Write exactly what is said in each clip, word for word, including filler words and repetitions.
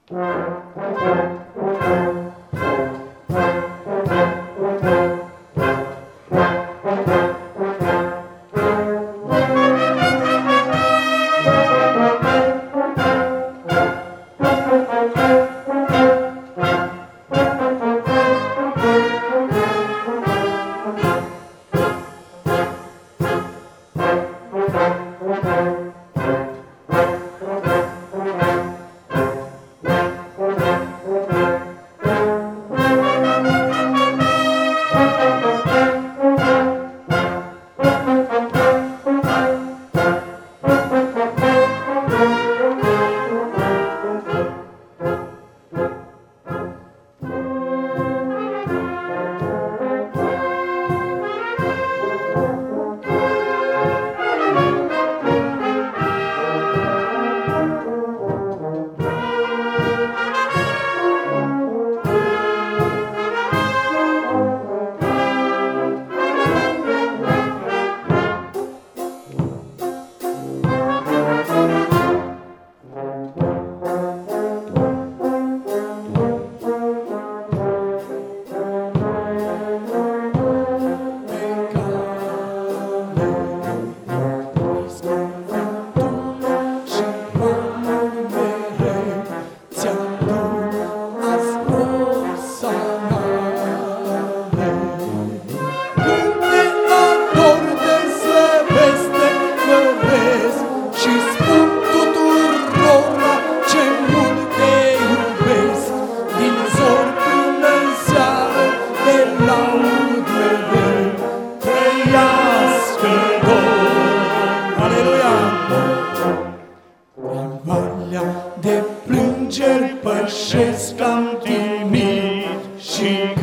De plângeri pășesc am timid și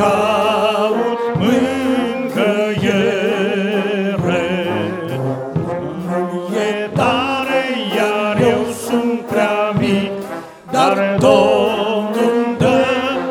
caut mângâiere. Nu e tare, iar eu sunt prea mic, dar Domnul dă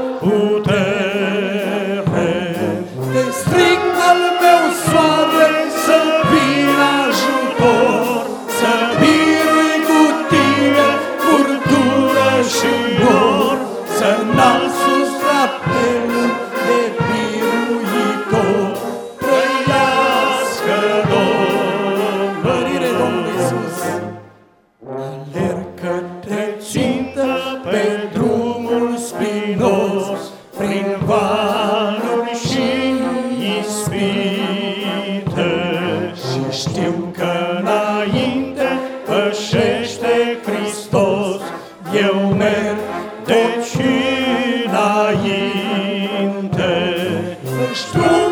putere. Te strig al meu soare să vină ajutor, să birui cu tine furtună și nor, să înalt sus apelul de biruitor. Trăiască Domnul, mărire Domnului Iisus. Alerg către țintă pe drumul spinos, prin valuri și ispite, și știu că înainte pășește Hristos. Eu merg deci înainte, își